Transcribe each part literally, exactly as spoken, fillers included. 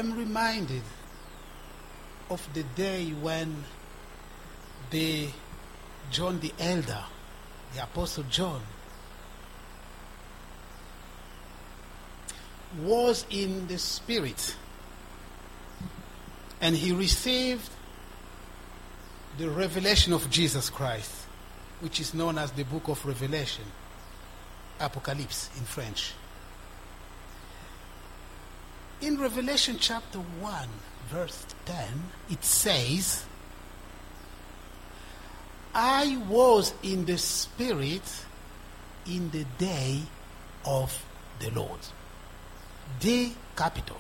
am reminded of the day when the John the Elder, the Apostle John, was in the Spirit, and he received the revelation of Jesus Christ, which is known as the book of Revelation, Apocalypse in French. In Revelation chapter one, verse ten, it says, I was in the Spirit in the day of the Lord. The capital.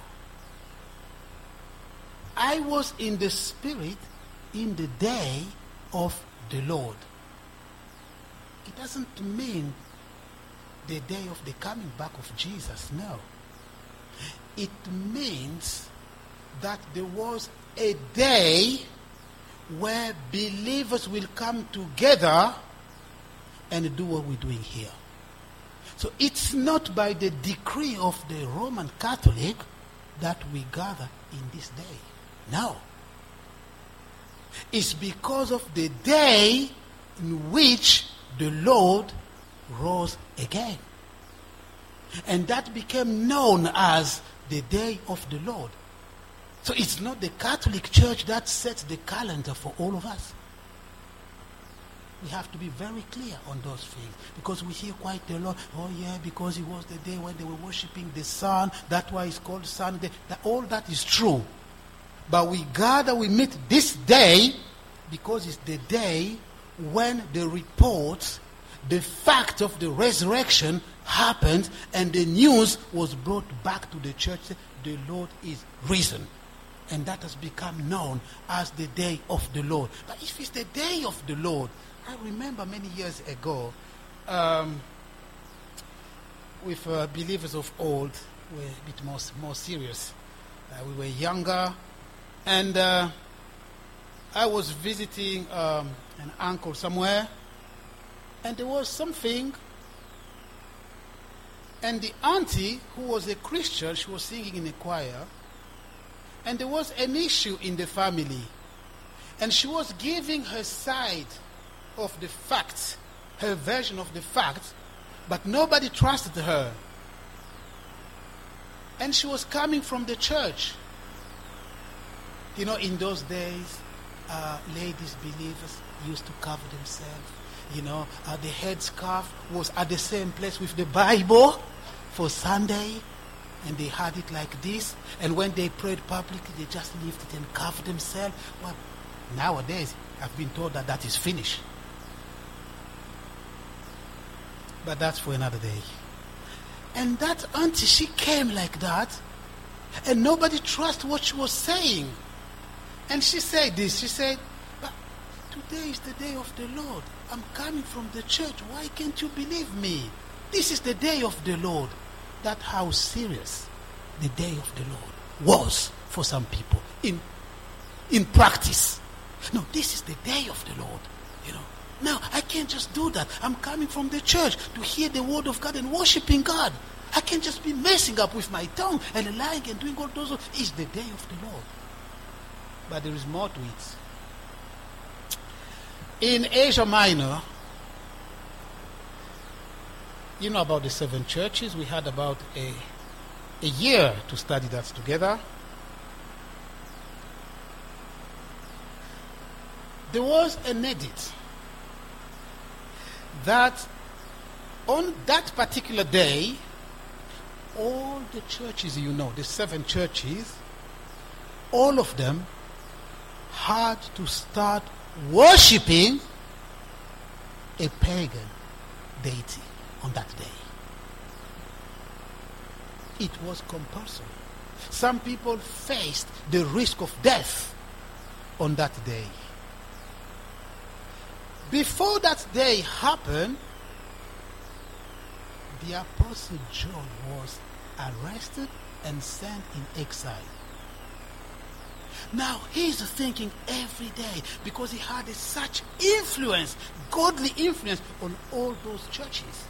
I was in the Spirit in the day of the Lord. It doesn't mean the day of the coming back of Jesus, no. It means that there was a day where believers will come together and do what we're doing here. So it's not by the decree of the Roman Catholic that we gather in this day. No. It's because of the day in which the Lord rose again. And that became known as the day of the Lord. So it's not the Catholic Church that sets the calendar for all of us. We have to be very clear on those things, because we hear quite a lot. Oh yeah, because it was the day when they were worshiping the sun, that's why it's called Sunday. That, all that is true. But we gather, we meet this day because it's the day when the reports, the fact of the resurrection happened, and the news was brought back to the church. The Lord is risen. And that has become known as the day of the Lord. But if it's the day of the Lord, I remember many years ago, um, with uh, believers of old, we were a bit more, more serious. Uh, we were younger, and uh, I was visiting um, an uncle somewhere, and there was something, and the auntie, who was a Christian, she was singing in a choir, and there was an issue in the family, and she was giving her side of the facts, her version of the facts, but nobody trusted her. And she was coming from the church. You know, in those days, uh, ladies, believers, used to cover themselves. You know, uh, the headscarf was at the same place with the Bible for Sunday, and they had it like this. And when they prayed publicly, they just lifted and covered themselves. Well, nowadays, I've been told that that is finished. But that's for another day. And that auntie, she came like that, and nobody trusted what she was saying. And she said this, she said, but today is the day of the Lord. I'm coming from the church. Why can't you believe me? This is the day of the Lord. That's how serious the day of the Lord was for some people in, in practice. No, this is the day of the Lord, you know. Now, I can't just do that. I'm coming from the church to hear the word of God and worshiping God. I can't just be messing up with my tongue and lying and doing all those. It's the day of the Lord. But there is more to it. In Asia Minor, you know about the seven churches. We had about a, a year to study that together. There was an edit that on that particular day, all the churches, you know, the seven churches, all of them had to start worshipping a pagan deity on that day. It was compulsory. Some people faced the risk of death on that day. Before that day happened, the Apostle John was arrested and sent in exile. Now he's thinking every day, because he had a, such influence, godly influence on all those churches.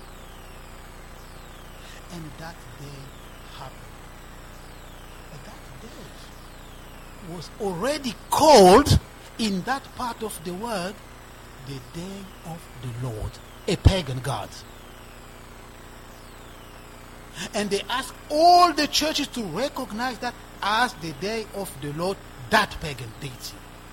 And that day happened. And that was already called in that part of the world the day of the Lord, a pagan god. And they asked all the churches to recognize that as the day of the Lord, that pagan deity.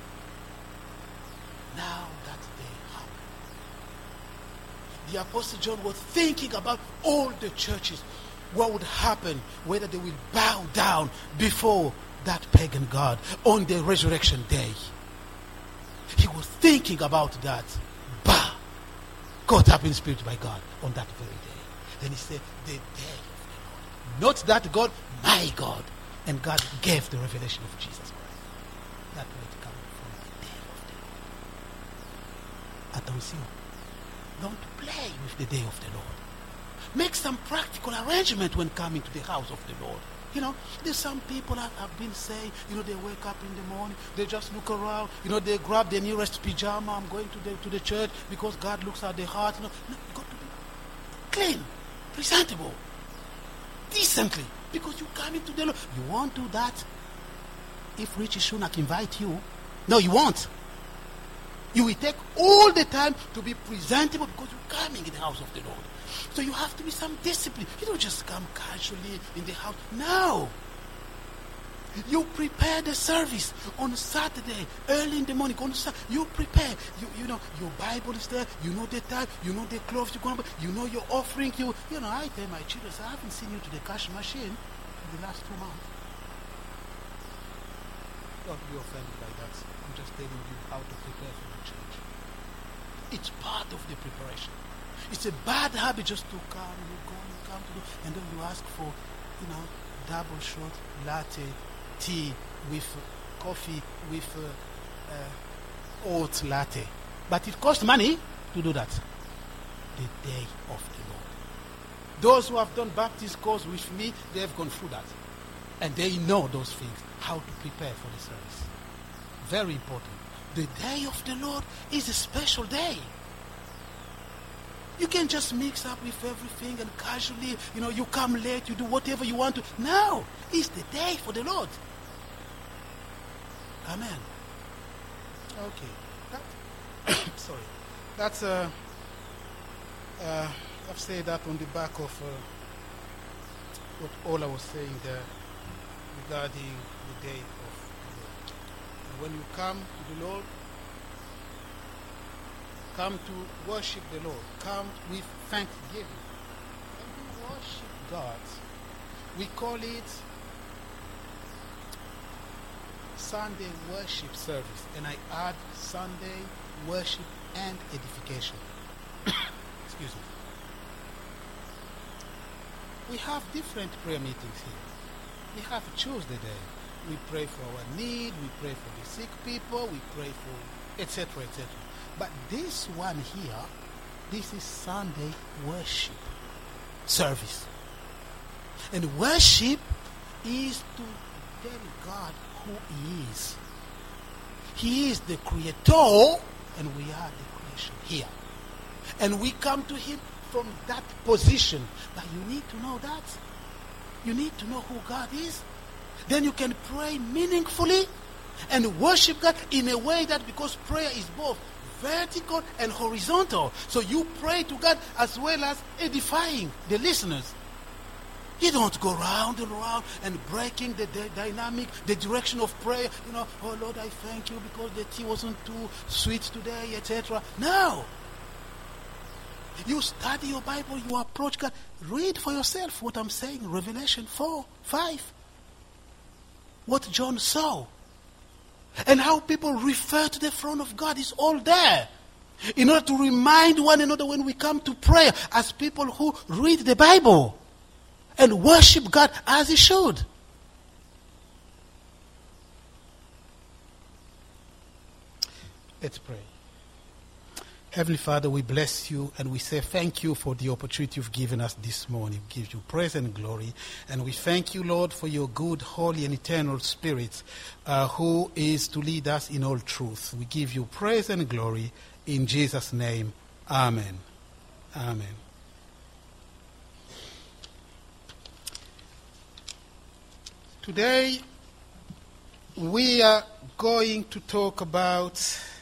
Now that day happened. The Apostle John was thinking about all the churches, what would happen, whether they will bow down before that pagan god on the resurrection day. He was thinking about that. Bah! Caught up in spirit by God on that very day. Then he said, the day of the Lord. Not that God, my God. And God gave the revelation of Jesus Christ. That would come from the day of the Lord. Attention. Don't play with the day of the Lord. Make some practical arrangement when coming to the house of the Lord. You know, there's some people that have been saying, you know, they wake up in the morning, they just look around, you know, they grab the nearest pajama, I'm going to the to the church because God looks at the heart. You know, no, you got to be clean, presentable, decently, because you come into the Lord. You won't do that if Richie Shunak invite you. No, you won't. You will take all the time to be presentable because you're coming in the house of the Lord. So you have to be some discipline. You don't just come casually in the house. No. You prepare the service on Saturday, early in the morning. On Saturday, you prepare. You you know, your Bible is there. You know the time. You know the clothes you're going to buy. You know your offering. You, you know, I tell my children, I haven't seen you to the cash machine for the last two months. Don't be offended by that. I'm just telling you how to prepare for the church. It's part of the preparation. It's a bad habit just to come, you go, you come to do, and then you ask for, you know, double shot latte, tea with uh, coffee with uh, uh, oat latte. But it costs money to do that. The day of the Lord. Those who have done Baptist course with me, they have gone through that. And they know those things, how to prepare for the service. Very important. The day of the Lord is a special day. You can't just mix up with everything and casually, you know, you come late, you do whatever you want to. No, it's the day for the Lord. Amen. Okay. That, sorry. That's, uh, uh, I've said that on the back of uh, what all I was saying there regarding the day of the Lord. And when you come to the Lord, come to worship the Lord. Come with thanksgiving. When we worship God, we call it Sunday worship service. And I add Sunday worship and edification. Excuse me. We have different prayer meetings here. We have Tuesday day. We pray for our need. We pray for the sick people. We pray for et cetera, et cetera. But this one here, this is Sunday worship service. And worship is to tell God who He is. He is the Creator, and we are the creation here. And we come to Him from that position. But you need to know that. You need to know who God is. Then you can pray meaningfully and worship God in a way that, because prayer is both vertical and horizontal. So you pray to God as well as edifying the listeners. You don't go round and round and breaking the, the dynamic, the direction of prayer. You know, oh Lord, I thank you because the tea wasn't too sweet today, et cetera. No. You study your Bible, you approach God. Read for yourself what I'm saying. Revelation four, five. What John saw. And how people refer to the throne of God is all there. In order to remind one another when we come to prayer as people who read the Bible and worship God as He should. Let's pray. Heavenly Father, we bless you and we say thank you for the opportunity you've given us this morning. We give you praise and glory. And we thank you, Lord, for your good, holy, and eternal Spirit uh, who is to lead us in all truth. We give you praise and glory in Jesus' name. Amen. Amen. Today, we are going to talk about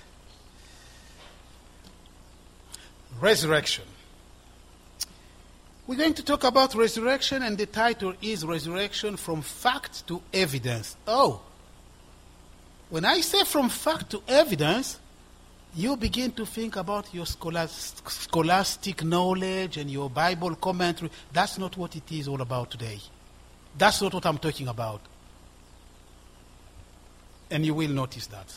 resurrection. We're going to talk about resurrection, and the title is Resurrection from Fact to Evidence. Oh, when I say from fact to evidence, you begin to think about your scholastic, scholastic knowledge and your Bible commentary. That's not what it is all about today. That's not what I'm talking about. And you will notice that.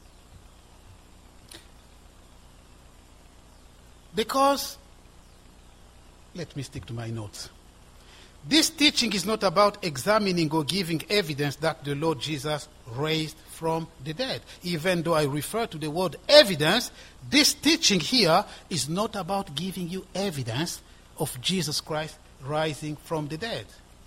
Because, let me stick to my notes. This teaching is not about examining or giving evidence that the Lord Jesus raised from the dead. Even though I refer to the word evidence, this teaching here is not about giving you evidence of Jesus Christ rising from the dead.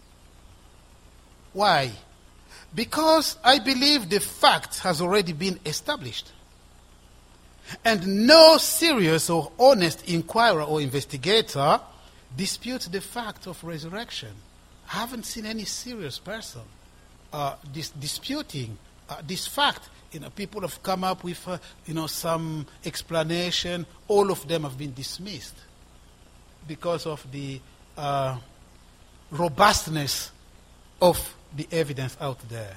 Why? Because I believe the fact has already been established. And no serious or honest inquirer or investigator disputes the fact of resurrection. I haven't seen any serious person uh, dis- disputing uh, this fact. You know, people have come up with uh, you know some explanation. All of them have been dismissed because of the uh, robustness of the evidence out there.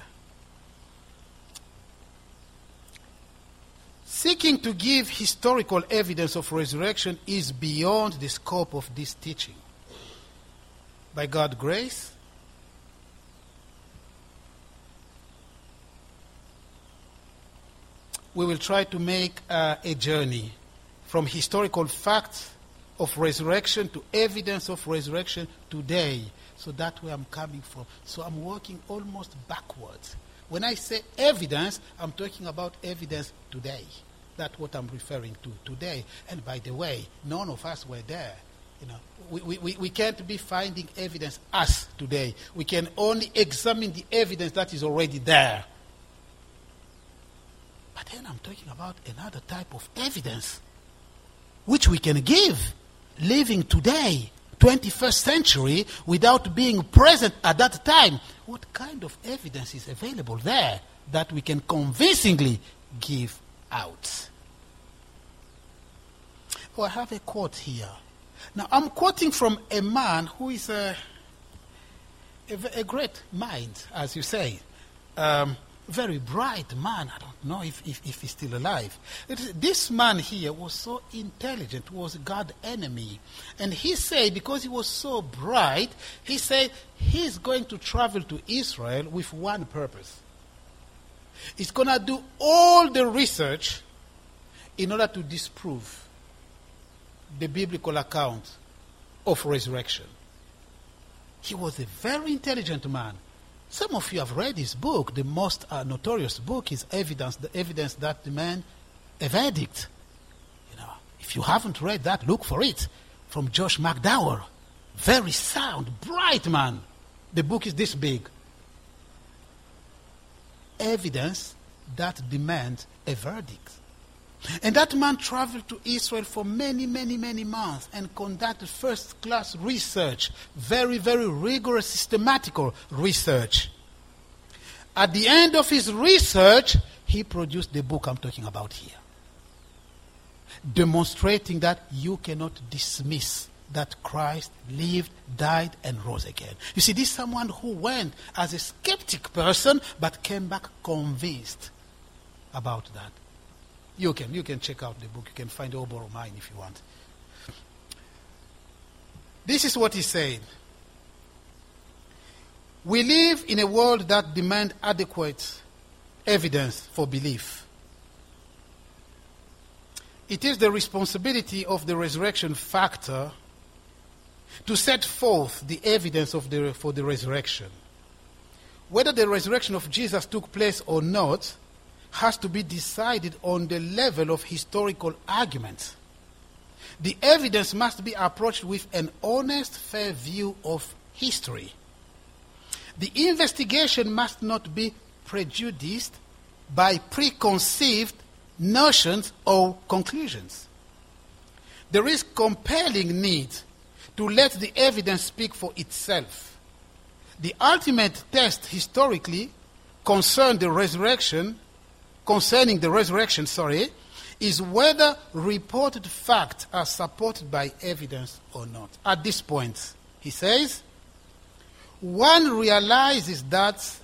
Seeking to give historical evidence of resurrection is beyond the scope of this teaching. By God's grace, we will try to make uh, a journey from historical facts of resurrection to evidence of resurrection today. So that's where I'm coming from. So I'm working almost backwards. When I say evidence, I'm talking about evidence today. That's what I'm referring to today. And by the way, none of us were there. You know, we, we, we can't be finding evidence us today. We can only examine the evidence that is already there. But then I'm talking about another type of evidence which we can give living today, twenty-first century, without being present at that time. What kind of evidence is available there that we can convincingly give out? Oh, I have a quote here. Now, I'm quoting from a man who is a, a, a great mind, as you say. Um, very bright man. I don't know if, if, if he's still alive. It is, this man here was so intelligent, was God's enemy. And he said, because he was so bright, he said he's going to travel to Israel with one purpose. He's going to do all the research in order to disprove the biblical account of resurrection. He was a very intelligent man. Some of you have read his book. The most uh, notorious book is Evidence, the Evidence That the Man, a Verdict. You know, if you haven't read that, look for it. From Josh McDowell. Very sound, bright man. The book is this big. Evidence that demands a verdict. And that man traveled to Israel for many, many, many months and conducted first-class research, very, very rigorous, systematical research. At the end of his research, he produced the book I'm talking about here, demonstrating that you cannot dismiss that Christ lived, died, and rose again. You see, this is someone who went as a skeptic person, but came back convinced about that. You can, you can check out the book. You can find it or borrow mine if you want. This is what he said. We live in a world that demands adequate evidence for belief. It is the responsibility of the resurrection factor to set forth the evidence of the, for the resurrection. Whether the resurrection of Jesus took place or not has to be decided on the level of historical argument. The evidence must be approached with an honest, fair view of history. The investigation must not be prejudiced by preconceived notions or conclusions. There is compelling need to let the evidence speak for itself. The ultimate test historically concern the resurrection, concerning the resurrection, sorry, is whether reported facts are supported by evidence or not. At this point, he says, one realizes that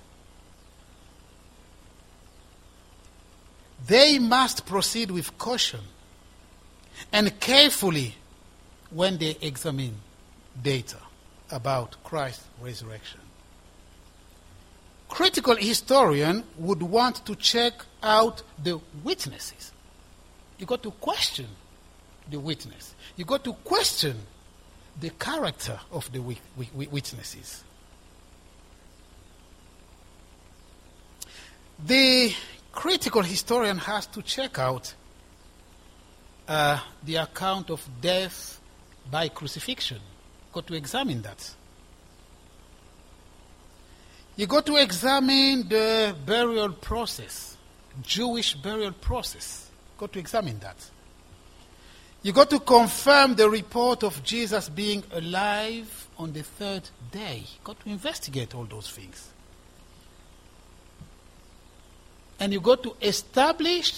they must proceed with caution and carefully when they examine data about Christ's resurrection. Critical historian would want to check out the witnesses. You got to question the witness. You got to question the character of the witnesses. The critical historian has to check out uh, the account of death by crucifixion. Got to examine that. You got to examine the burial process, Jewish burial process. Got to examine that. You got to confirm the report of Jesus being alive on the third day. Got to investigate all those things. And you got to establish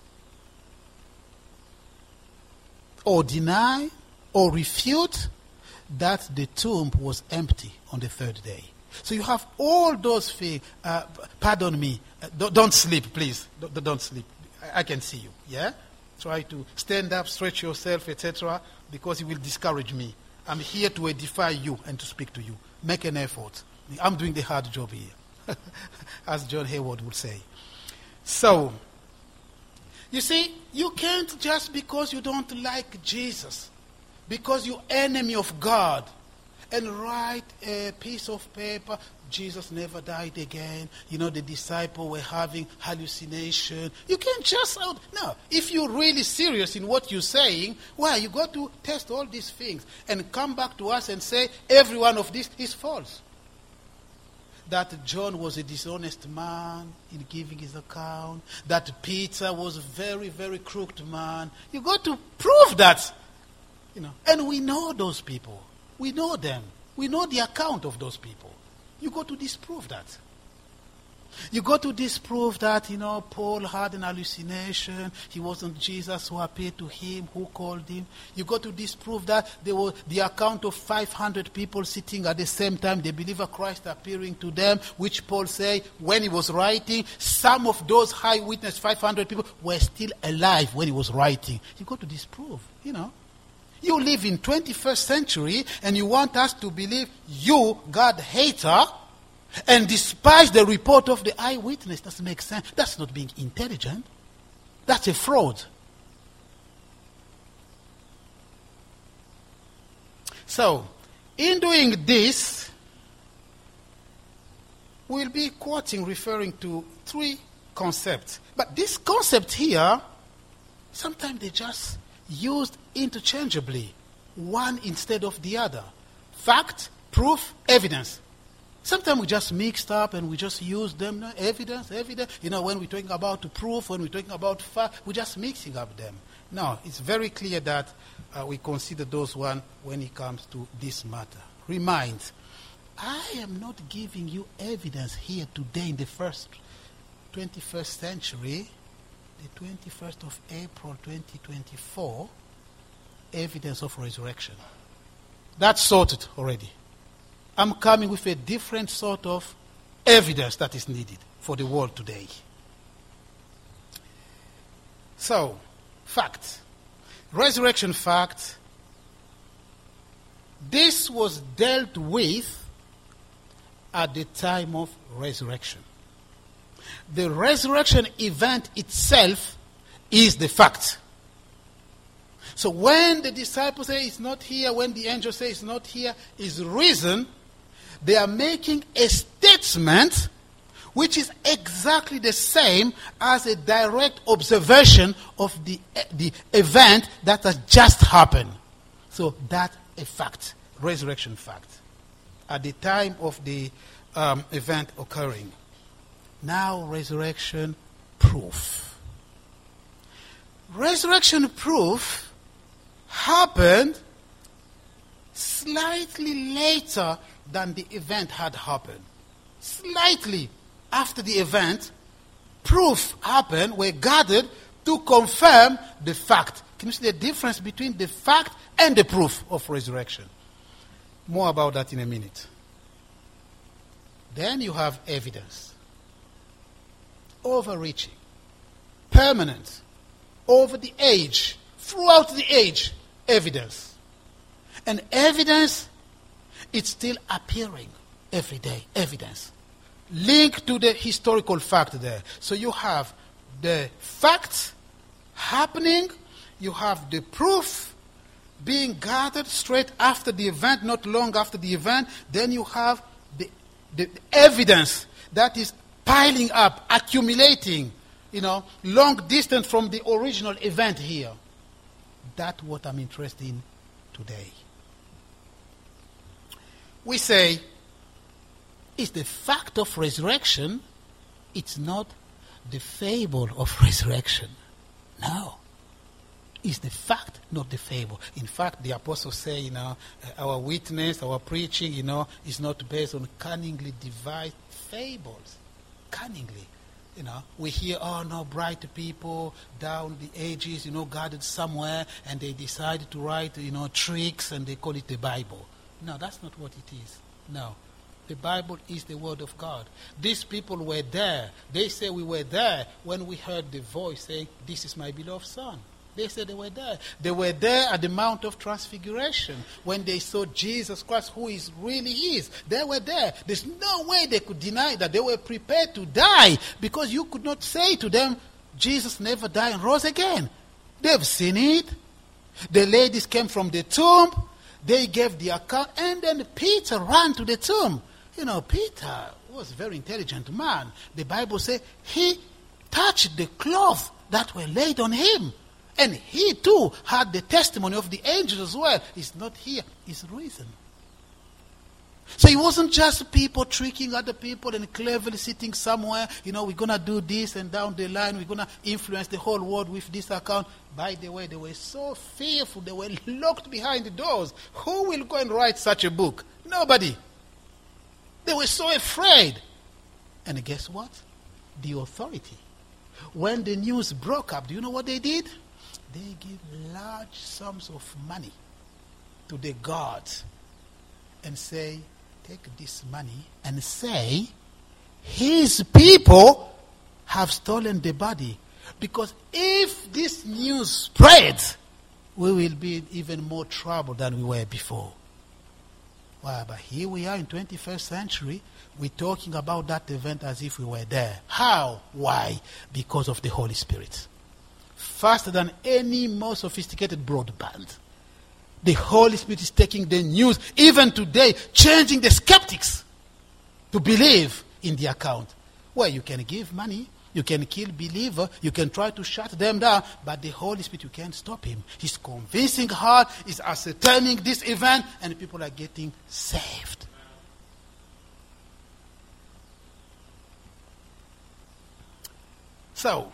or deny or refute that the tomb was empty on the third day. So you have all those things. Uh, pardon me. Uh, don't, don't sleep, please. Don't, don't sleep. I, I can see you. Yeah? Try to stand up, stretch yourself, et cetera, because it will discourage me. I'm here to edify you and to speak to you. Make an effort. I'm doing the hard job here, as John Hayward would say. So, you see, you can't just because you don't like Jesus, because you're enemy of God, and write a piece of paper, Jesus never died again. You know, the disciples were having hallucination. You can't just out. No, if you're really serious in what you're saying, well, you got to test all these things and come back to us and say every one of this is false. That John was a dishonest man in giving his account. That Peter was a very, very crooked man. You got to prove that. You know, and we know those people. We know them. We know the account of those people. You got to disprove that. You got to disprove that, you know, Paul had an hallucination. He wasn't Jesus who appeared to him, who called him. You got to disprove that there was the account of five hundred people sitting at the same time, the believer Christ appearing to them, which Paul said when he was writing, some of those high witness five hundred people were still alive when he was writing. You got to disprove, you know. You live in twenty-first century and you want us to believe you, God hater, and despise the report of the eyewitness. Doesn't make sense. That's not being intelligent. That's a fraud. So, in doing this, we'll be quoting, referring to three concepts. But this concept here, sometimes they just used interchangeably, one instead of the other. Fact, proof, evidence. Sometimes we just mixed up and we just use them. No, evidence, evidence. You know, when we're talking about proof, when we're talking about fact, we're just mixing up them. No, it's very clear that uh, we consider those one when it comes to this matter. Remind, I am not giving you evidence here today in the first twenty-first century, the twenty-first of April twenty twenty-four, evidence of resurrection. That's sorted already. I'm coming with a different sort of evidence that is needed for the world today. So, fact. Resurrection fact. This was dealt with at the time of resurrection. The resurrection event itself is the fact. So when the disciples say it's not here, when the angel says it's not here, is risen, they are making a statement which is exactly the same as a direct observation of the, the event that has just happened. So that's a fact, resurrection fact, at the time of the um, event occurring. Now, resurrection proof. Resurrection proof happened slightly later than the event had happened. Slightly after the event, proof happened, were gathered to confirm the fact. Can you see the difference between the fact and the proof of resurrection? More about that in a minute. Then you have evidence. Overreaching. Permanent. Over the age. Throughout the age. Evidence. And evidence, it's still appearing every day. Evidence. Linked to the historical fact there. So you have the facts happening, you have the proof being gathered straight after the event, not long after the event, then you have the, the evidence that is piling up, accumulating, you know, long distance from the original event here. That's what I'm interested in today. We say, it's the fact of resurrection, it's not the fable of resurrection. No. It's the fact, not the fable. In fact, the apostles say, you know, uh, our witness, our preaching, you know, is not based on cunningly devised fables. Cunningly. You know, we hear, oh no, bright people down the ages, you know, gathered somewhere, and they decided to write, you know, tricks, and they call it the Bible. No, that's not what it is. No. The Bible is the Word of God. These people were there. They say we were there when we heard the voice saying, this is my beloved Son. They said they were there. They were there at the Mount of Transfiguration when they saw Jesus Christ, who is really is. They were there. There's no way they could deny that. They were prepared to die because you could not say to them, Jesus never died and rose again. They've seen it. The ladies came from the tomb. They gave the account. And then Peter ran to the tomb. You know, Peter was a very intelligent man. The Bible says he touched the cloth that were laid on him. And he too had the testimony of the angels as well. He's not here, he's risen. So it wasn't just people tricking other people and cleverly sitting somewhere, you know, we're going to do this, and down the line we're going to influence the whole world with this account. By the way, they were so fearful, they were locked behind the doors. Who will go and write such a book? Nobody. They were so afraid. And guess what? The authority. When the news broke up, do you know what they did? They give large sums of money to the gods and say, take this money and say, his people have stolen the body. Because if this news spreads, we will be in even more trouble than we were before. Well, but here we are in twenty-first century, we're talking about that event as if we were there. How? Why? Because of the Holy Spirit. Faster than any more sophisticated broadband. The Holy Spirit is taking the news, even today, changing the skeptics to believe in the account. Well, you can give money, you can kill believer, you can try to shut them down, but the Holy Spirit, you can't stop him. He's convincing hard, he's ascertaining this event, and people are getting saved. So,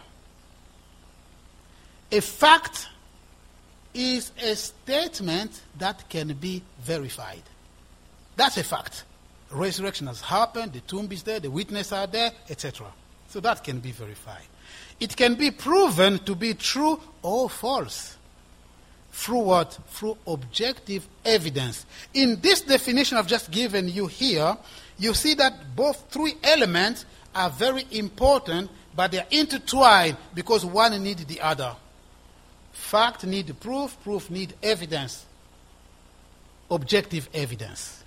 a fact is a statement that can be verified. That's a fact. Resurrection has happened, the tomb is there, the witnesses are there, et cetera. So that can be verified. It can be proven to be true or false. Through what? Through objective evidence. In this definition I've just given you here, you see that both three elements are very important, but they are intertwined because one needs the other. Fact need proof, proof need evidence. Objective evidence.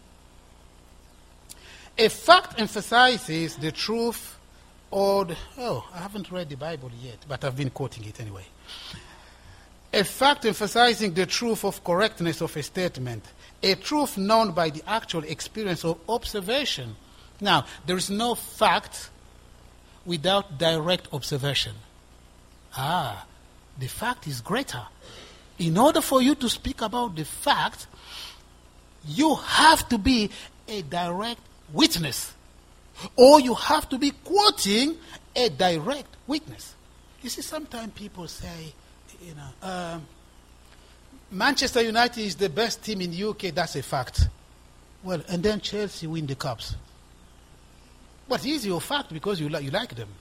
A fact emphasizes the truth or the, oh, I haven't read the Bible yet, but I've been quoting it anyway. A fact emphasizing the truth of correctness of a statement. A truth known by the actual experience of observation. Now, there is no fact without direct observation. Ah, the fact is greater. In order for you to speak about the fact, you have to be a direct witness. Or you have to be quoting a direct witness. You see, sometimes people say, you know, um, Manchester United is the best team in the U K. That's a fact. Well, and then Chelsea win the cups. But it is your fact because you, li- you like them.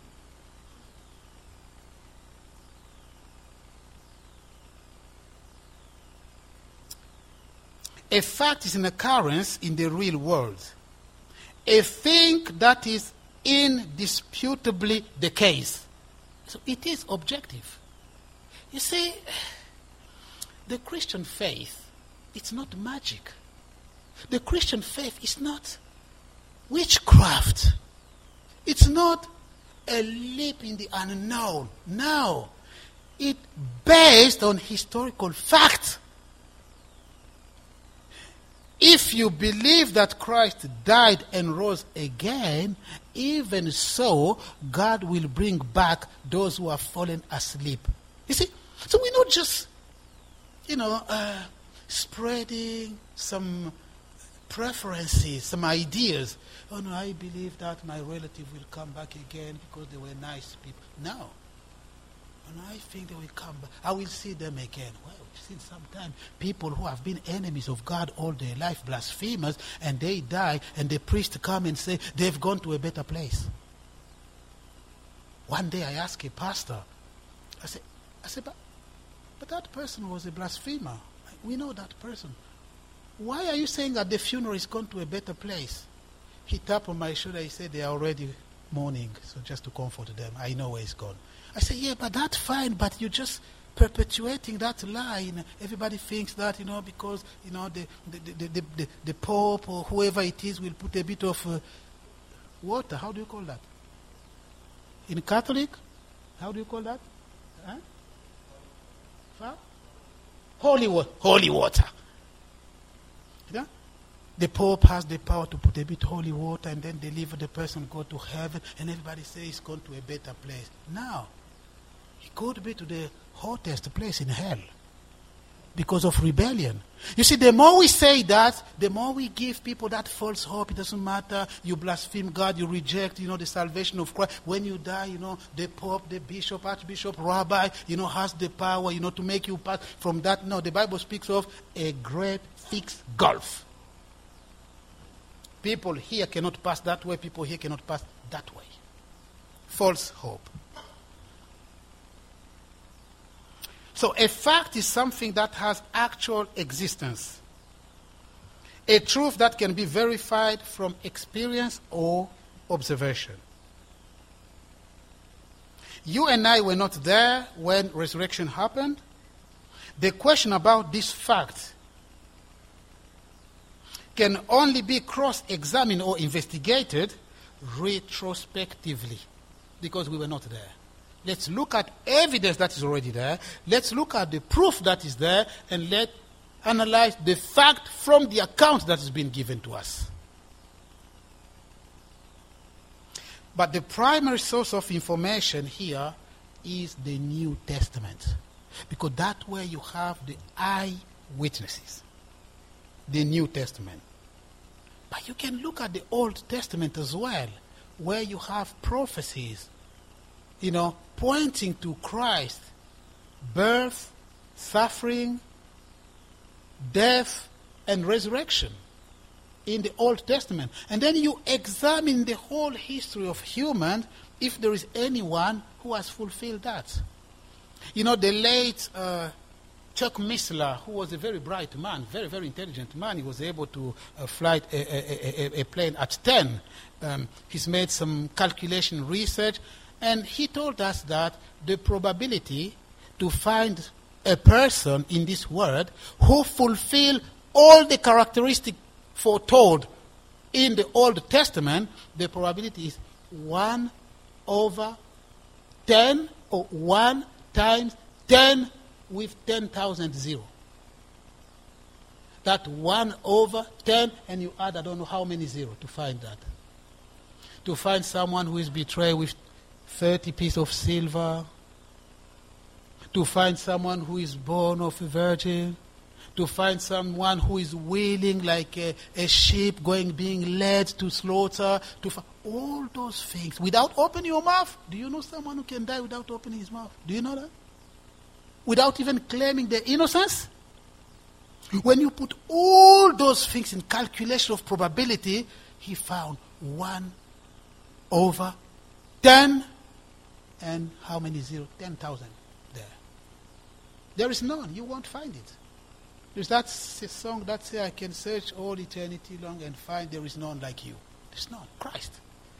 A fact is an occurrence in the real world. A thing that is indisputably the case. So it is objective. You see, the Christian faith, it's not magic. The Christian faith is not witchcraft. It's not a leap in the unknown. No. It's based on historical fact. If you believe that Christ died and rose again, even so, God will bring back those who have fallen asleep. You see? So we're not just, you know, uh, spreading some preferences, some ideas. Oh no, I believe that my relative will come back again because they were nice people. No. And I think they will come back. I will see them again. Well, we've seen sometimes people who have been enemies of God all their life, blasphemers, and they die, and the priest come and say they've gone to a better place. One day I asked a pastor, I said, I said, but, but that person was a blasphemer. We know that person. Why are you saying that the funeral is gone to a better place? He tapped on my shoulder. He said they are already mourning, so just to comfort them. I know where he's gone. I said, yeah, but that's fine, but you're just perpetuating that lie. You know, everybody thinks that, you know, because, you know, the the, the, the, the, the Pope or whoever it is will put a bit of uh, water. How do you call that? In Catholic, how do you call that? Huh? Huh? Holy water. Holy water. Yeah? The Pope has the power to put a bit holy water and then deliver the person, go to heaven, and everybody says he's gone to a better place. Now, he could be to the hottest place in hell because of rebellion. You see, the more we say that, the more we give people that false hope. It doesn't matter. You blaspheme God, you reject, you know, the salvation of Christ. When you die, you know, the Pope, the Bishop, Archbishop, Rabbi, you know, has the power, you know, to make you pass from that. No, the Bible speaks of a great fixed gulf. People here cannot pass that way. People here cannot pass that way. False hope. So a fact is something that has actual existence. A truth that can be verified from experience or observation. You and I were not there when resurrection happened. The question about this fact can only be cross-examined or investigated retrospectively because we were not there. Let's look at evidence that is already there. Let's look at the proof that is there, and let's analyze the fact from the account that has been given to us. But the primary source of information here is the New Testament, because that's where you have the eyewitnesses, the New Testament. But you can look at the Old Testament as well, where you have prophecies, you know, pointing to Christ, birth, suffering, death, and resurrection in the Old Testament. And then you examine the whole history of human, if there is anyone who has fulfilled that. You know, the late uh, Chuck Missler, who was a very bright man, very, very intelligent man, he was able to uh, fly a, a, a, a plane at ten. Um, he's made some calculation research, and he told us that the probability to find a person in this world who fulfill all the characteristics foretold in the Old Testament, the probability is one over ten, or one times ten with ten thousand zero. That one over ten, and you add I don't know how many zero to find that. To find someone who is betrayed with thirty pieces of silver, to find someone who is born of a virgin, to find someone who is willing like a, a sheep going, being led to slaughter, to find all those things without opening your mouth. Do you know someone who can die without opening his mouth? Do you know that? Without even claiming their innocence? When you put all those things in calculation of probability, he found one over ten, and how many zero? ten thousand there. There is none. You won't find it. There's that s- song that says, I can search all eternity long and find there is none like you. There's none. Christ.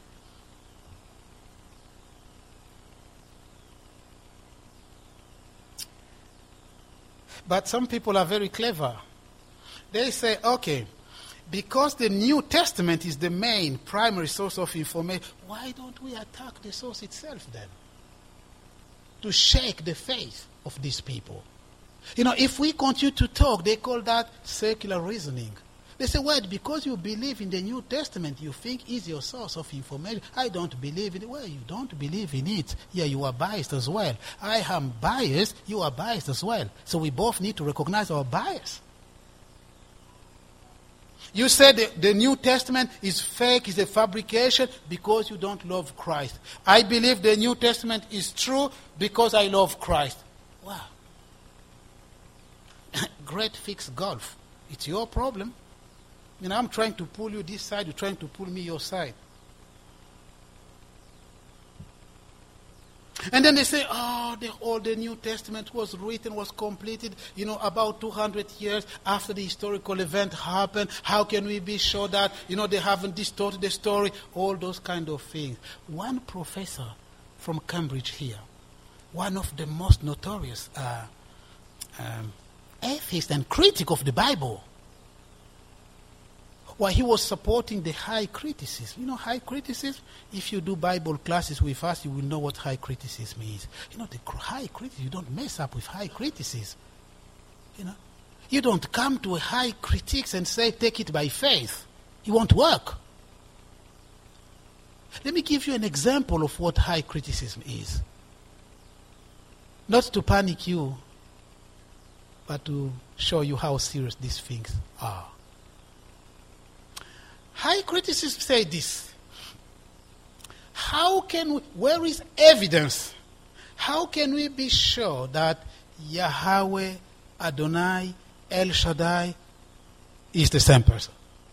But some people are very clever. They say, okay, because the New Testament is the main primary source of information, why don't we attack the source itself then? To shake the faith of these people. You know, if we continue to talk, they call that circular reasoning. They say, well, because you believe in the New Testament, you think is your source of information. I don't believe in it. Well, you don't believe in it. Yeah, you are biased as well. I am biased. You are biased as well. So we both need to recognize our bias. You said the, the New Testament is fake, is a fabrication because you don't love Christ. I believe the New Testament is true because I love Christ. Wow. Great fix golf. It's your problem. You know, I'm trying to pull you this side, you're trying to pull me your side. And then they say, oh, the, all the New Testament was written, was completed, you know, about two hundred years after the historical event happened. How can we be sure that, you know, they haven't distorted the story? All those kind of things. One professor from Cambridge here, one of the most notorious uh, um, atheist and critic of the Bible, while he was supporting the high criticism. You know, high criticism, if you do Bible classes with us, you will know what high criticism is. You know, the high criticism, you don't mess up with high criticism. You know, you don't come to a high critics and say, take it by faith. It won't work. Let me give you an example of what high criticism is. Not to panic you, but to show you how serious these things are. High criticism say this. How can we, where is evidence? How can we be sure that Yahweh, Adonai, El Shaddai is the same person?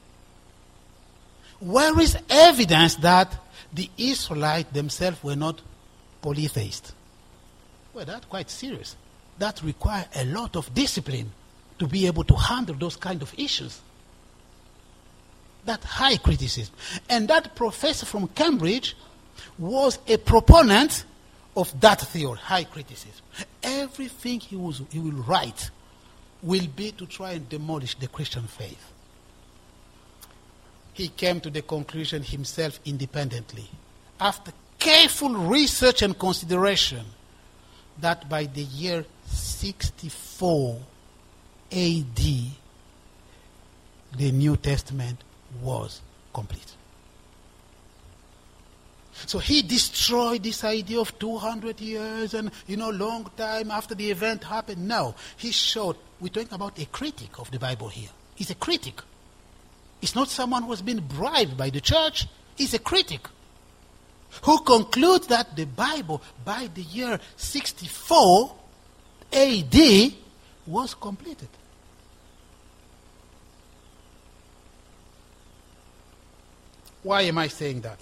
Where is evidence that the Israelites themselves were not polytheists? Well, that's quite serious. That requires a lot of discipline to be able to handle those kind of issues. That high criticism. And that professor from Cambridge was a proponent of that theory, high criticism. Everything he, was, he will write will be to try and demolish the Christian faith. He came to the conclusion himself independently, after careful research and consideration, that by the year sixty-four A D, the New Testament was complete. So he destroyed this idea of two hundred years and, you know, long time after the event happened. No, he showed, we're talking about a critic of the Bible here. He's a critic. It's not someone who has been bribed by the church. He's a critic who concludes that the Bible by the year sixty-four A D was completed. Why am I saying that?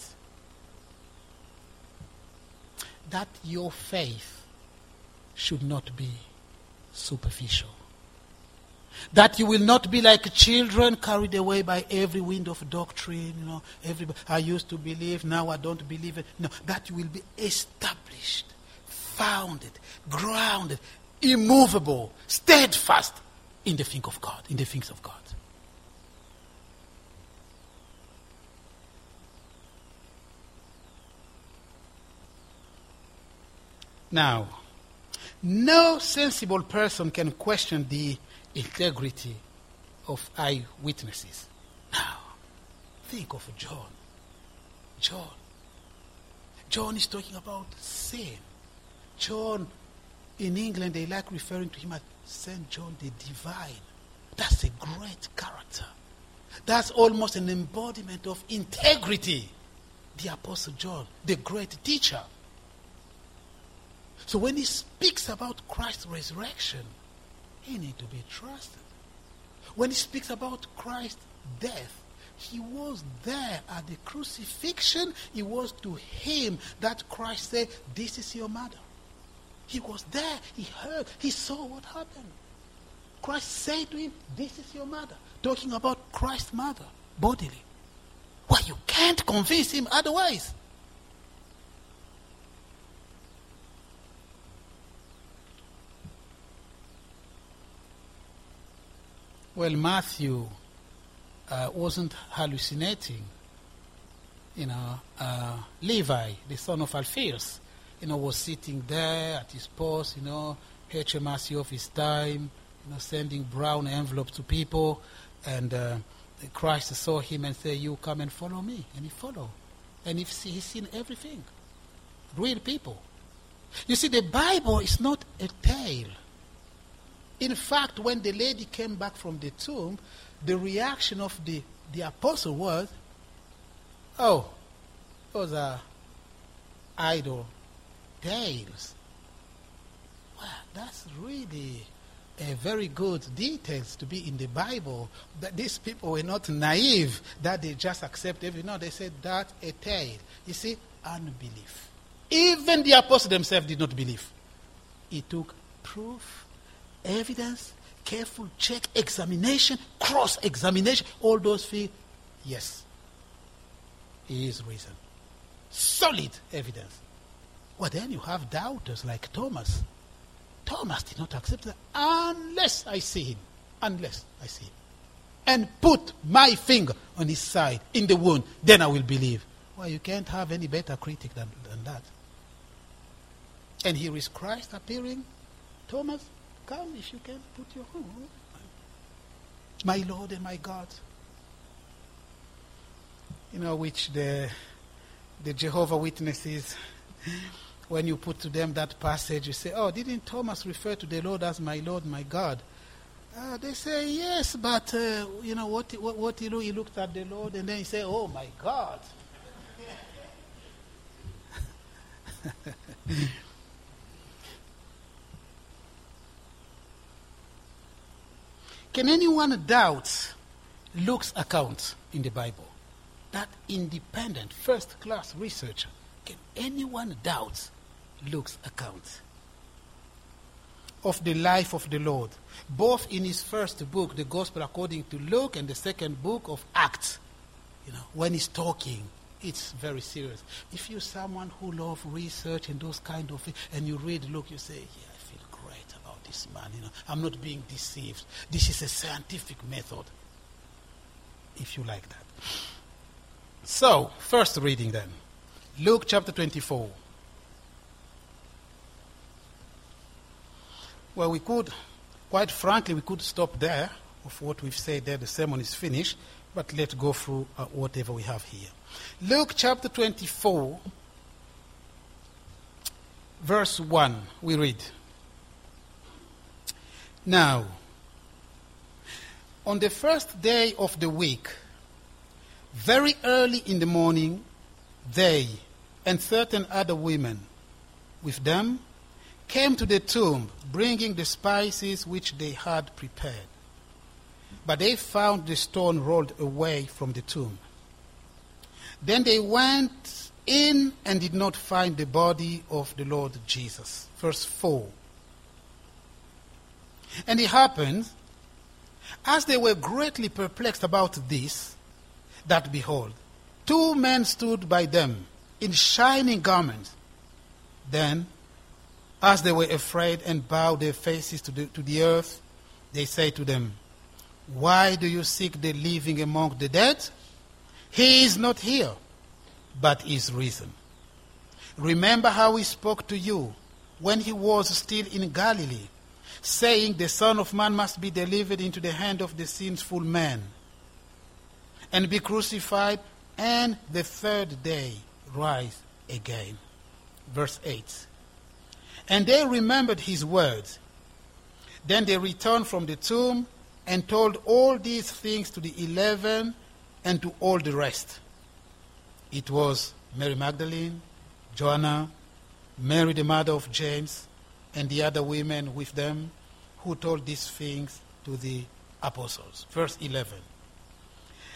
That your faith should not be superficial. That you will not be like children carried away by every wind of doctrine. You know, everybody, I used to believe, now I don't believe it. No, that you will be established, founded, grounded, immovable, steadfast in the thing of God, in the things of God. Now, no sensible person can question the integrity of eyewitnesses. Now, think of John. John. John is talking about sin. John, in England, they like referring to him as Saint John the Divine. That's a great character. That's almost an embodiment of integrity. The Apostle John, the great teacher. So when he speaks about Christ's resurrection, he needs to be trusted. When he speaks about Christ's death, He was there at the crucifixion. It was to him that Christ said, this is your mother. He was there. He heard. He saw what happened. Christ said to him, this is your mother. Talking about Christ's mother, bodily. Well, you can't convince him otherwise. Well, Matthew uh, wasn't hallucinating. You know, uh, Levi, the son of Alphaeus, you know, was sitting there at his post, you know, H M R C of his time, you know, sending brown envelopes to people, and uh, Christ saw him and said, you come and follow me. And he followed. And he's seen everything. Real people. You see, the Bible is not a tale. In fact, when the lady came back from the tomb, the reaction of the, the apostle was, oh, those are idle tales. Well, that's really a very good details to be in the Bible. That these people were not naive, that they just accept everything. No, they said that's a tale. You see, unbelief. Even the apostles themselves did not believe. It took proof, evidence, careful check, examination, cross-examination, all those things. Yes, he is risen. Solid evidence. Well, then you have doubters like Thomas. Thomas did not accept that unless I see him. Unless I see him. And put my finger on his side, in the wound, then I will believe. Well, you can't have any better critic than, than that. And here is Christ appearing. Thomas, come if you can, put your hand. My Lord and my God. You know, which the, the Jehovah Witnesses, when you put to them that passage, you say, oh, didn't Thomas refer to the Lord as my Lord, my God? Uh, they say, yes, but, uh, you know, what, what, what he, looked, he looked at the Lord and then he said, oh, my God. Can anyone doubt Luke's account in the Bible? That independent, first-class researcher. Can anyone doubt Luke's account of the life of the Lord? Both in his first book, the Gospel according to Luke, and the second book of Acts. You know, when he's talking, it's very serious. If you're someone who loves research and those kind of things, and you read Luke, you say, yeah, I feel great about this man. You know, I'm not being deceived. This is a scientific method, if you like that. So, first reading then. Luke chapter twenty-four. Well, we could, quite frankly, we could stop there of what we've said there. The sermon is finished, but let's go through uh, whatever we have here. Luke chapter twenty-four, verse one, we read. Now, on the first day of the week, very early in the morning, they and certain other women with them came to the tomb, bringing the spices which they had prepared. But they found the stone rolled away from the tomb. Then they went in and did not find the body of the Lord Jesus. Verse four. And it happened, as they were greatly perplexed about this, that behold, two men stood by them in shining garments. Then, as they were afraid and bowed their faces to the, to the earth, they said to them, why do you seek the living among the dead? He is not here, but is risen. Remember how he spoke to you when he was still in Galilee, saying the Son of Man must be delivered into the hand of the sinful man, and be crucified, and the third day rise again. Verse eight. And they remembered his words. Then they returned from the tomb and told all these things to the eleven and to all the rest. It was Mary Magdalene, Joanna, Mary the mother of James, and the other women with them who told these things to the apostles. Verse eleven.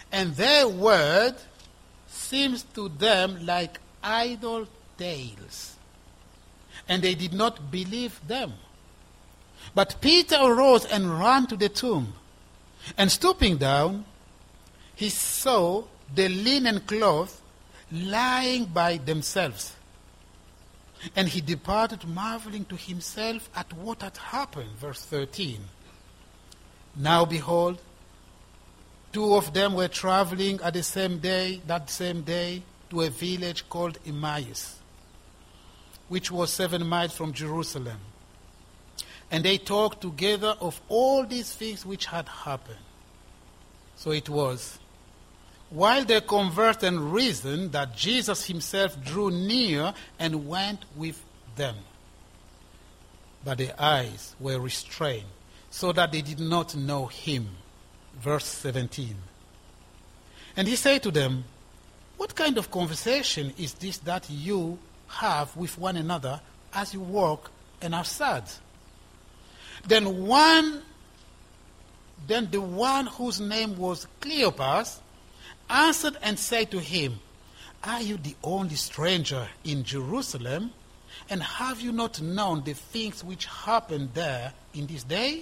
and their word seems to them like idle tales, and they did not believe them. But Peter arose and ran to the tomb, and stooping down, he saw the linen cloth lying by themselves. And he departed, marveling to himself at what had happened. Verse thirteen. Now behold, two of them were traveling at the same day, that same day, to a village called Emmaus, which was seven miles from Jerusalem. And they talked together of all these things which had happened. So it was, while they conversed and reasoned, that Jesus himself drew near and went with them. But their eyes were restrained, so that they did not know him. Verse seventeen. And he said to them, what kind of conversation is this that you have with one another as you walk and are sad? Then one, then the one whose name was Cleopas answered and said to him, are you the only stranger in Jerusalem? And have you not known the things which happened there in this day?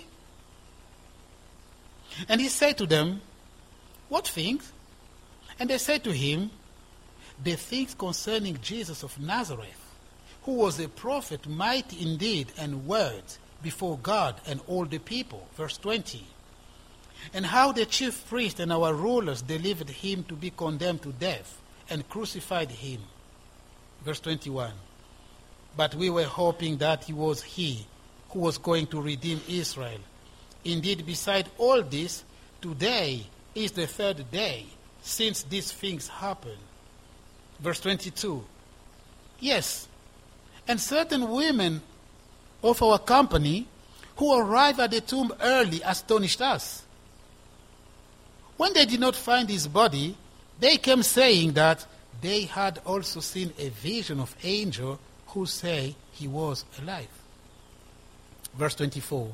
And he said to them, what things? And they said to him, the things concerning Jesus of Nazareth, who was a prophet, mighty in deed and word before God and all the people. Verse twenty. And how the chief priests and our rulers delivered him to be condemned to death and crucified him. Verse twenty-one. But we were hoping that he was he who was going to redeem Israel. Indeed, beside all this, today is the third day since these things happened. Verse twenty-two. Yes, and certain women of our company who arrived at the tomb early astonished us. When they did not find his body, they came saying that they had also seen a vision of angel who say he was alive. Verse twenty-four.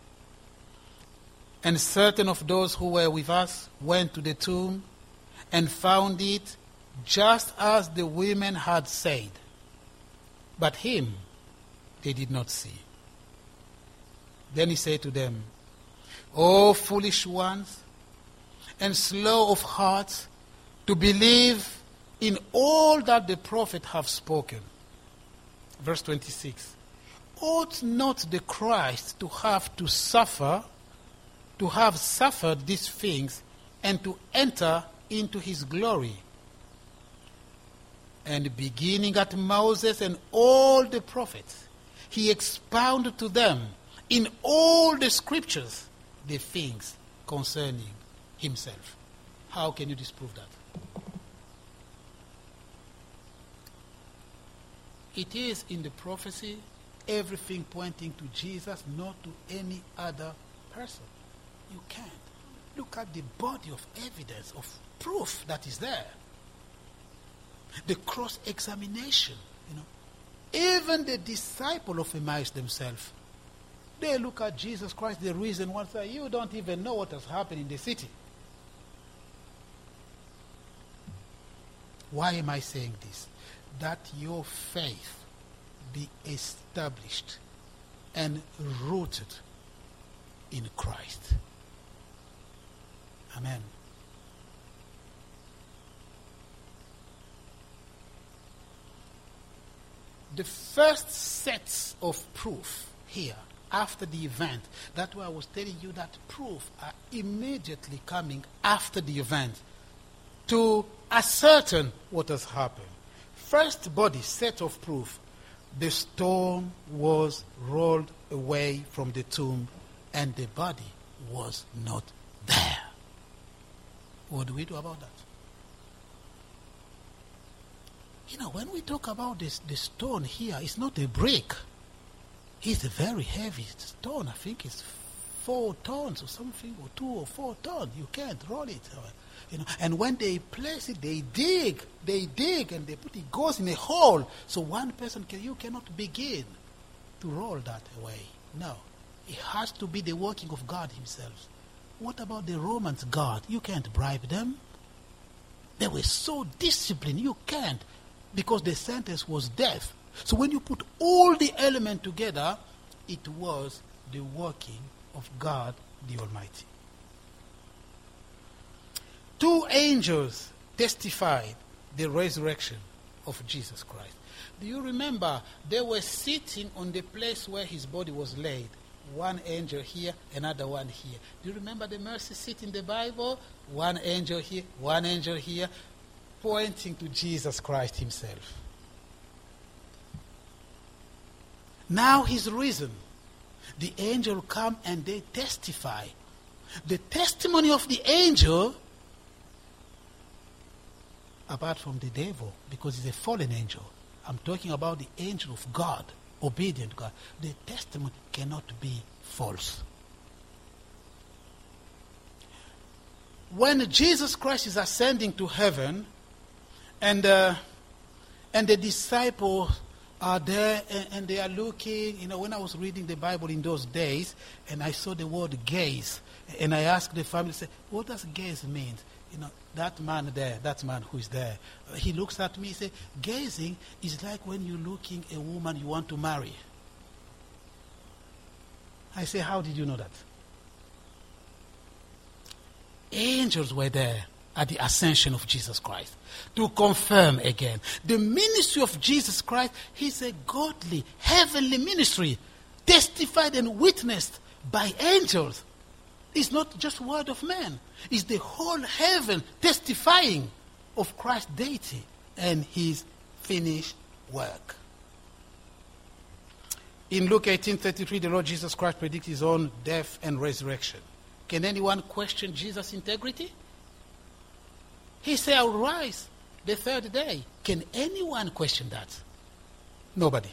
And certain of those who were with us went to the tomb and found it just as the women had said. But him they did not see. Then he said to them, O foolish ones, and slow of heart to believe in all that the prophet have spoken. Verse twenty-six. Ought not the Christ to have to suffer, to have suffered these things, and to enter into his glory? And beginning at Moses and all the prophets, he expounded to them in all the scriptures the things concerning himself. How can you disprove that? It is in the prophecy, everything pointing to Jesus, not to any other person. You can't. Look at the body of evidence, of proof that is there. The cross-examination, you know. Even the disciple of Emmaus themselves, they look at Jesus Christ, the reason one say, you don't even know what has happened in the city. Why am I saying this? That your faith be established and rooted in Christ. Amen. The first sets of proof here, after the event, that's why I was telling you that proof are immediately coming after the event to ascertain what has happened. First body set of proof, the stone was rolled away from the tomb and the body was not there. What do we do about that? You know, when we talk about this, the stone here, it's not a brick. It's a very heavy stone. I think it's four tons or something, or two or four tons. You can't roll it. You know, and when they place it, they dig. They dig and they put it goes in a hole. So one person can you cannot begin to roll that away. No. It has to be the working of God himself. What about the Romans' God? You can't bribe them. They were so disciplined. You can't, because the sentence was death. So when you put all the elements together, it was the working of God the Almighty. Two angels testified the resurrection of Jesus Christ. Do you remember? They were sitting on the place where his body was laid. One angel here, another one here. Do you remember the mercy seat in the Bible? One angel here, one angel here, pointing to Jesus Christ himself. Now he's risen. The angel come and they testify. The testimony of the angel, apart from the devil, because he's a fallen angel, I'm talking about the angel of God, obedient to God. The testimony cannot be false. When Jesus Christ is ascending to heaven, and uh, and the disciples are there, and, and they are looking, you know, when I was reading the Bible in those days, and I saw the word gaze, and I asked the family, say, what does gaze mean? You know, that man there, that man who is there, uh, he looks at me and says, gazing is like when you're looking at a woman you want to marry. I say, how did you know that? Angels were there at the ascension of Jesus Christ to confirm again. The ministry of Jesus Christ is a godly, heavenly ministry, testified and witnessed by angels. It's not just word of man. It's the whole heaven testifying of Christ's deity and his finished work. In Luke eighteen thirty-three, the Lord Jesus Christ predicts his own death and resurrection. Can anyone question Jesus' integrity? He said, I'll rise the third day. Can anyone question that? Nobody.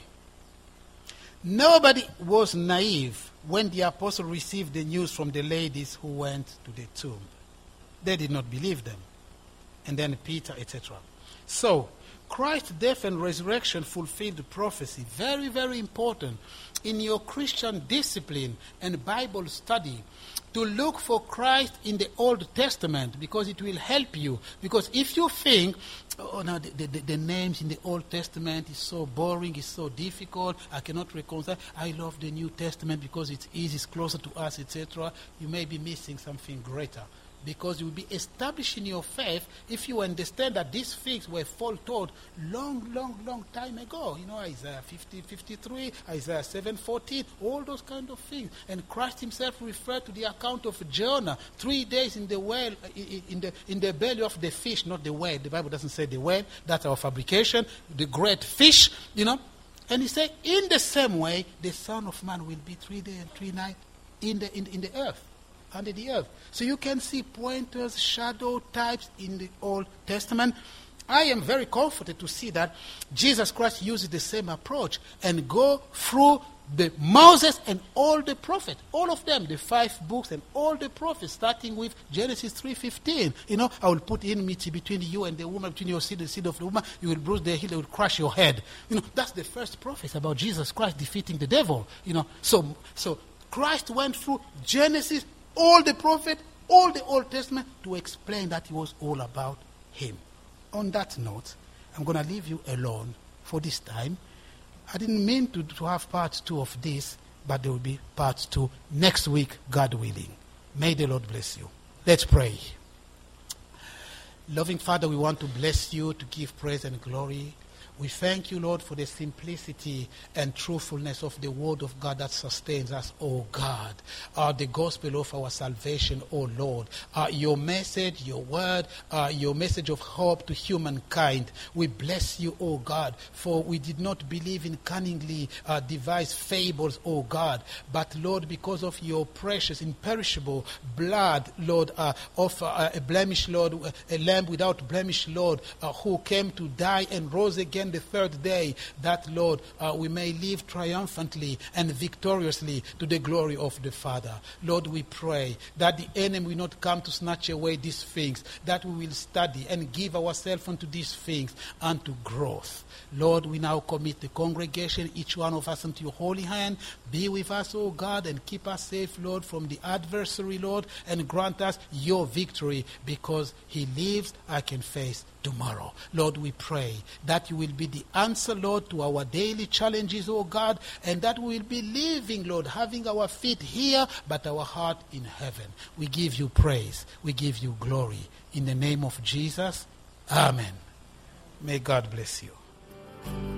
Nobody was naive when the apostle received the news from the ladies who went to the tomb. They did not believe them. And then Peter, et cetera. So, Christ's death and resurrection fulfilled the prophecy. Very, very important in your Christian discipline and Bible study to look for Christ in the Old Testament, because it will help you. Because if you think, oh no, the, the, the names in the Old Testament is so boring, it's so difficult, I cannot reconcile, I love the New Testament because it's easy, it's closer to us, et cetera, you may be missing something greater. Because you will be establishing your faith if you understand that these things were foretold long, long, long time ago. You know, Isaiah fifty, fifty-three, Isaiah seven fourteen, all those kind of things. And Christ himself referred to the account of Jonah, three days in the well, in the in the belly of the fish, not the whale. The Bible doesn't say the whale. That's our fabrication. The great fish, you know. And he said, in the same way, the Son of Man will be three days and three nights in the in, in the earth. Under the earth. So you can see pointers, shadow types in the Old Testament. I am very comforted to see that Jesus Christ uses the same approach and go through the Moses and all the prophets, all of them, the five books and all the prophets, starting with Genesis three fifteen. You know, I will put enmity between you and the woman, between your seed and the seed of the woman. You will bruise their heel, they will crush your head. You know, that's the first prophecy about Jesus Christ defeating the devil. You know, so so Christ went through Genesis, all the prophet, all the Old Testament to explain that it was all about him. On that note, I'm going to leave you alone for this time. I didn't mean to, to have part two of this, but there will be part two next week, God willing. May the Lord bless you. Let's pray. Loving Father, we want to bless you, to give praise and glory. We thank you, Lord, for the simplicity and truthfulness of the word of God that sustains us, oh God. Uh, the gospel of our salvation, oh Lord. Uh, your message, your word, uh, your message of hope to humankind. We bless you, oh God, for we did not believe in cunningly uh, devised fables, oh God. But, Lord, because of your precious, imperishable blood, Lord, uh, of uh, a blemish, Lord, a lamb without blemish, Lord, uh, who came to die and rose again again the third day, that, Lord, uh, we may live triumphantly and victoriously to the glory of the Father. Lord, we pray that the enemy will not come to snatch away these things, that we will study and give ourselves unto these things and to growth. Lord, we now commit the congregation, each one of us, into your holy hand. Be with us, O God, and keep us safe, Lord, from the adversary, Lord, and grant us your victory, because he lives, I can face tomorrow. Lord, we pray that you will be the answer, Lord, to our daily challenges, O God, and that we will be living, Lord, having our feet here, but our heart in heaven. We give you praise. We give you glory. In the name of Jesus, amen. May God bless you.